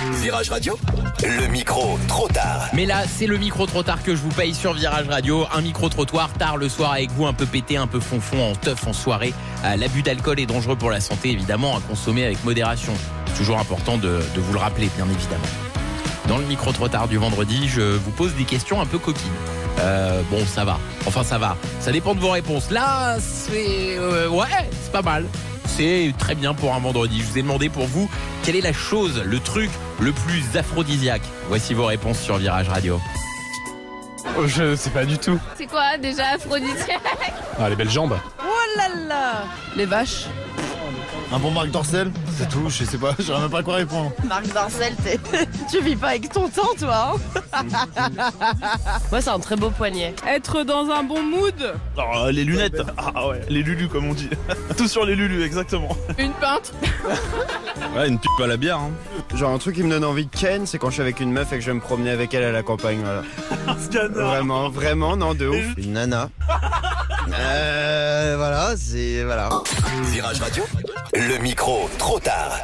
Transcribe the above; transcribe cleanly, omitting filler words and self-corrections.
Virage Radio, le micro trop tard. Mais là, c'est le micro trop tard que je vous paye sur Virage Radio. Un micro-trottoir tard le soir avec vous, un peu pété, un peu fonfon, en teuf, en soirée. L'abus d'alcool est dangereux pour la santé, évidemment, à consommer avec modération. C'est toujours important de vous le rappeler, bien évidemment. Dans le micro trop tard du vendredi, je vous pose des questions un peu coquines. Bon, ça va. Enfin, ça va. Ça dépend de vos réponses. Là, c'est... ouais, c'est pas mal. C'est très bien pour un vendredi. Je vous ai demandé pour vous, quelle est la chose, le truc le plus aphrodisiaque? Voici vos réponses sur Virage Radio. Oh, je sais pas du tout. C'est quoi déjà aphrodisiaque? Ah, les belles jambes. Oh là là. Les vaches. Un bon Marc Dorcel, c'est tout, je sais pas, j'aurais même pas quoi répondre. Marc Dorcel, tu vis pas avec ton temps, toi, hein. Moi, c'est un très beau poignet. Être dans un bon mood. Alors, les lunettes, ah ouais, les lulus comme on dit. Tout sur les lulus, exactement. Une pinte. Ouais, une pipe à la bière. Hein. Genre un truc qui me donne envie de ken, c'est quand je suis avec une meuf et que je vais me promener avec elle à la campagne, voilà. Vraiment, non, de ouf. Une nana. Voilà, c'est... voilà. Virage Radio, le micro trop tard.